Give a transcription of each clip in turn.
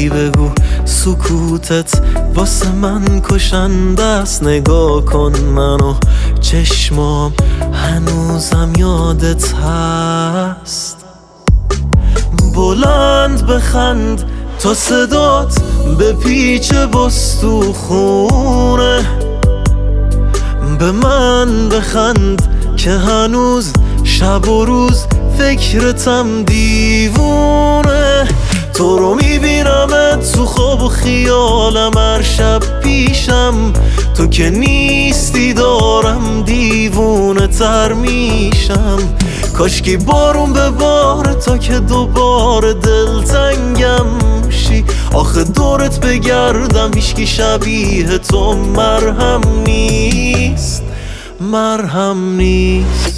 چی بگو سکوتت واسه من کشنده است. نگاه کن منو چشمام هنوزم یادت هست. بلند بخند تا صدات به پیچ بستوخونه. به من بخند که هنوز شب و روز فکرتم دیوونه. تو رو میبینمت تو خواب و خیالم هر شب پیشم. تو که نیستی دارم دیوونه تر میشم. کاشکی بارون به بار تا که دوباره دلتنگم شی. آخه دورت بگردم هیچکی شبیه تو مرهم نیست، مرهم نیست.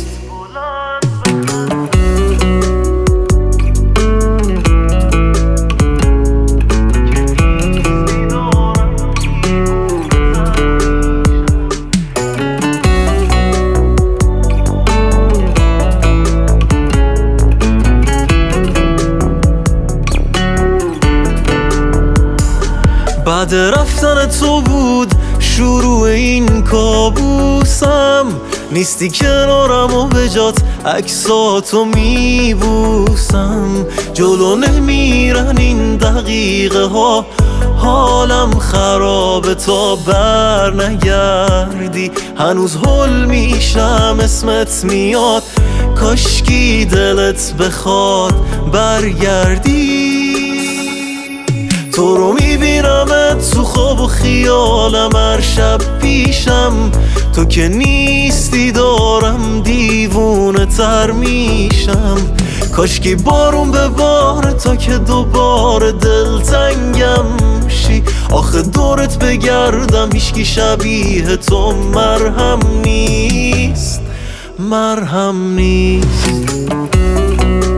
بعد رفتن تو بود شروع این کابوسم. نیستی کنارم و به جات عکساتو میبوسم. جلو نمیرن این دقیقه ها، حالم خرابه تا بر نگردی. هنوز هول میشم اسمت میاد، کاشکی دلت بخواد برگردی. تو رو میبینمت تو خواب و خیالم هر شب پیشم. تو که نیستی دارم دیوونه تر میشم. کاشکی بارون به بار تا که دوباره دلتنگم شی. آخه دورت بگردم هیچکی شبیه تو مرهم نیست، مرهم نیست.